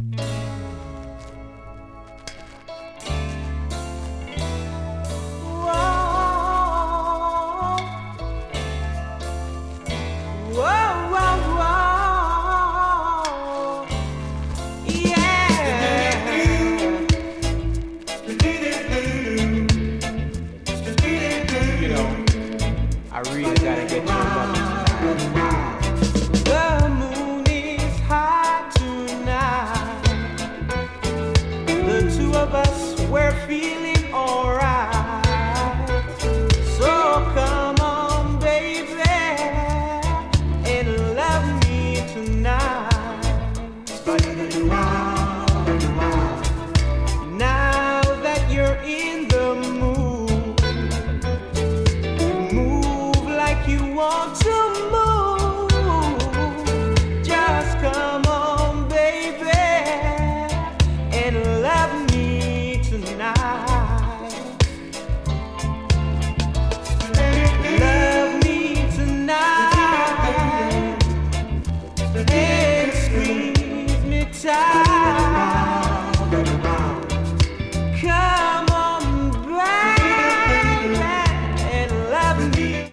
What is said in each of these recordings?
I really gotta get you up tonight. The moon is high tonight. The two of us, we're feeling alright. So come on, baby, and love me tonight. Now that you're in the mood, you want to move, just come on, baby, and love me tonight. Love me tonight, and squeeze me tight. Come on, baby, and love me.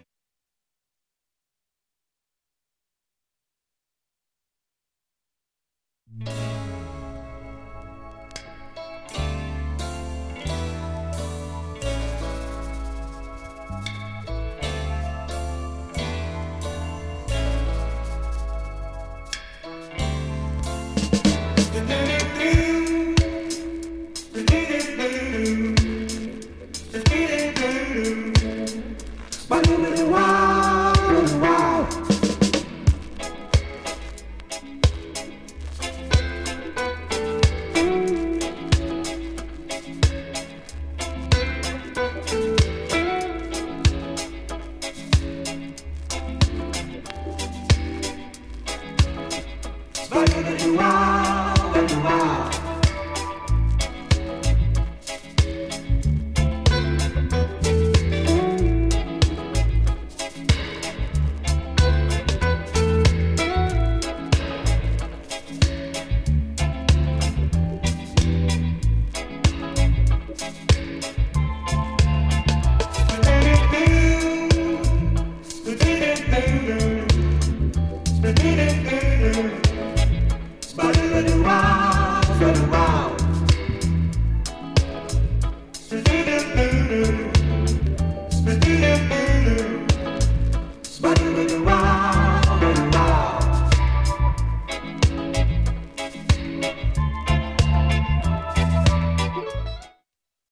Wow.